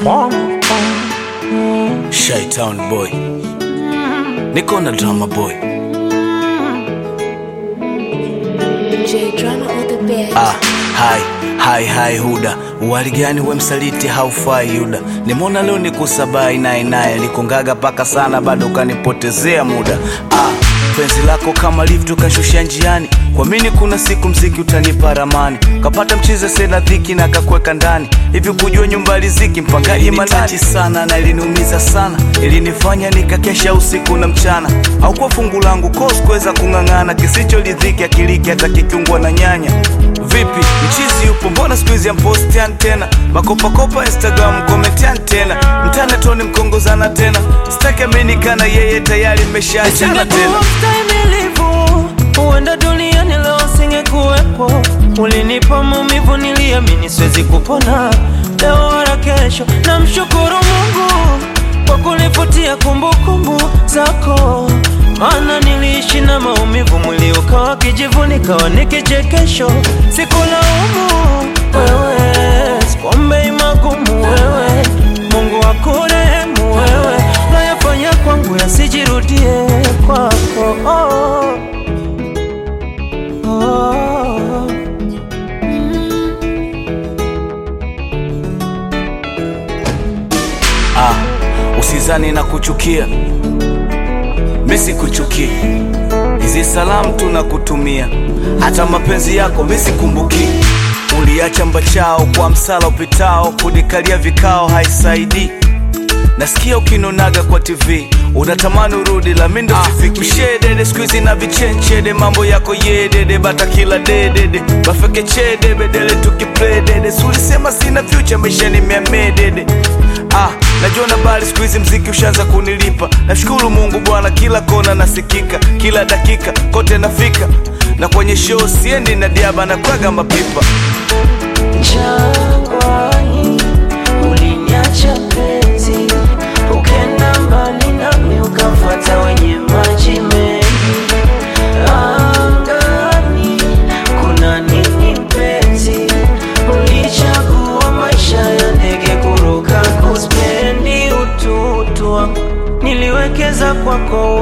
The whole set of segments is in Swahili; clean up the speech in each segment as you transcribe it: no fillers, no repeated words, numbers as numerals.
Shy-Town boy, niko na drama boy. Hai Huda, uwali gani we msaliti haufai Yuda. Nimona leo nikusabai nae nikongaga paka sana bado kanipotezea muda. Penzi lako kama lift ukashusha njiani, kwa mini kuna siku mziki utanipa ramani. Kapata mchize sena dhiki na kakweka ndani, hivi kujua nyumba riziki mpangaji manani sana. Na iliniumiza sana, ilinifanya nikakesha usiku na mchana. Au kwa fungu langu kosi kweza kungangana, kisicho lidhiki akiliki hata kikiungwa na nyanya. Vipi, mchizi yupo mbona squeeze ya postian tena, makopa Instagram komentian tena, mtana toni mkongozana tena. Sitaki amenikana yeye tayari mmeshaachana tena. Uenda duniani leo singekuwepo, ulinipa maumivu niliamini siwezi kupona. Leo wala kesho namshukuru Mungu kwa kunifutia kumbukumbu zako, maana niliishi na maumivu, mwili ukawa kijivu nikawa nikichekesho. Sikulaumu wewe, sikuombei magumu wewe, Mungu akurehemu wewe, nayafanya kwangu yasijirudie kwako. Usizani na kuchukia, misi kuchukia. Hizi salamu tunakutumia, hata mapenzi yako misi kumbuki. Uliacha mbachao kwa msala upitao, kudikalia vikao haisaidi. Nasikia ukinonaga kwa TV, unatamani urudi la mindo sifiki. Mshedede squeeze na vichenchede, mambo yako yedede, bata kila dedede. Bafeke chede, bedele tukiplay dede. Sulisema sina future, maisha ni miamedede. Najua na bali squeeze mziki ushaanza kunilipa. Nashukuru Mungu Bwana, kila kona nasikika, kila dakika kote nafika. Na kwenye show siendi na diaba na kwaga mapipa. Jangwani uliniacha penzi, ukenda mbali nami ukamfuata wenye maji mengi. Angani kuna nini mpenzi, ulichagua maisha ya ndege kuruka kuspendi utu wangu. Niliwekeza kwako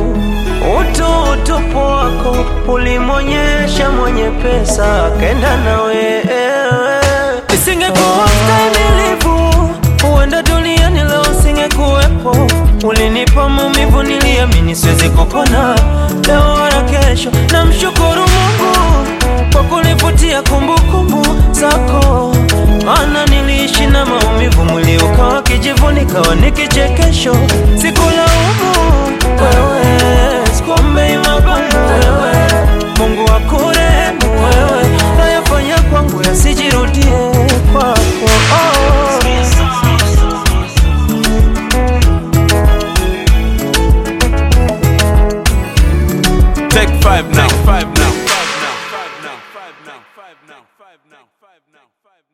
utupu wako, ulimonyesha mwenye pesa akenda na wewe. Nisingekuwa mstahimilivu, uenda duniani leo singekuwepo. Ulinipa maumivu niliamini siwezi kupona. Leo wala kesho namshukuru Mungu kwa kunifutia kumbukumbu zako, maana niliishi na maumivu, mwili ukawa kijivu nikawa nikichekesho. Sikulaumu wewe, sikuombei magumu wewe, Mungu akurehemu wewe, nayafanya kwangu yasijirudie kwako. Take 5 now.